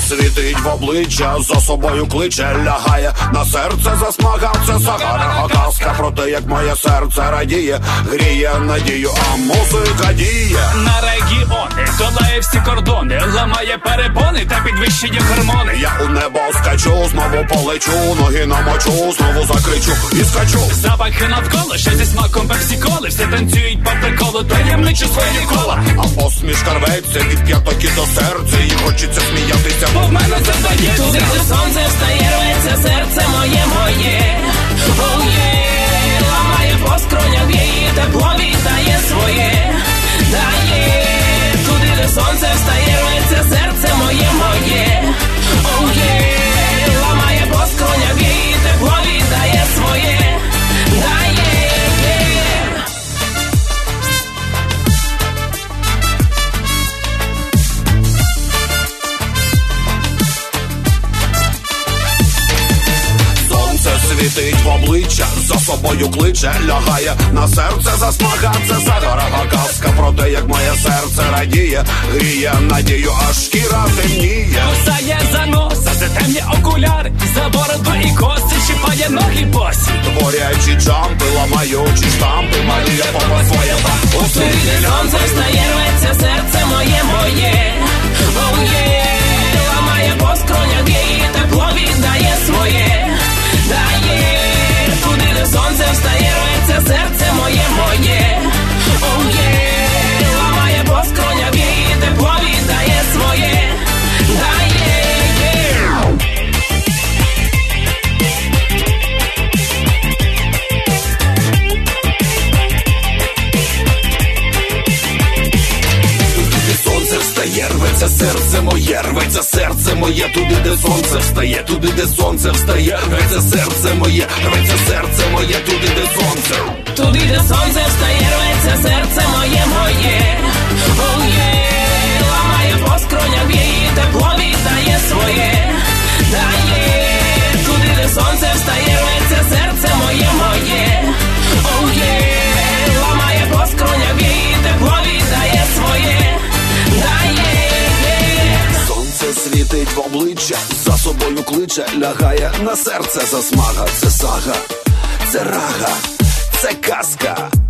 світить в обличчя, за собою кличе, лягає на серце засмага. Це сага, казка про те, як моє серце радіє, гріє надію, а музика діє. На регіони долає всі кордони, ламає перепони та підвищує гормони. Я у небо скачу, знову полечу, ноги намочу, знову закричу і скачу. Запахи навколо, ще зі смаком пепсі-коли, всі танцюють по приколу, таємничі свої кола. А посмішка рветься від п'ятоки до серця, і хочеться сміятися, бо в мене це здається. Туди, де сонце встає, рветься серце моє, моє. Oh yeah. Ламає по скронях, її тепло віддає своє, дає. Туди, де сонце встає, рветься серце моє, моє. Oh yeah. Ламає по скронях, її тепло віддає своє, дає. світить в обличчя, за собою кличе, лягає на серце засмага. Це загорога казка про те, як моє серце радіє, гріє надію, аж шкіра темніє. Кусає за носа, за темні окуляри, за бороду і коси, чіпає ноги босі. Творячи джампи, ламаючи штампи, малює попа своє там. У світі сонце встає, рветься серце моє, моє. Oh yeah. Ламає по скронях, її тепло віддає своє, дає. Туди, де сонце встає, рветься серце моє, моє. Oh yeah. Ламає по скронях, її тепло віддає своє, дає. Рветься серце моє, рветься серце моє, туди, де сонце встає, туди, де сонце встає, рветься серце моє, рветься серце моє, туди, де сонце. Туди, де сонце встає, рветься серце моє, моє. Oh yeah. Ламає по скронях, її тепло віддає своє, дає. Туди, де сонце встає, рветься серце моє, моє. Oh yeah. Ламає по скронях, її тепло віддає своє, дає. Сонце світить в обличчя, за собою кличе, лягає на серце засмага. Це сага, це рага, це казка.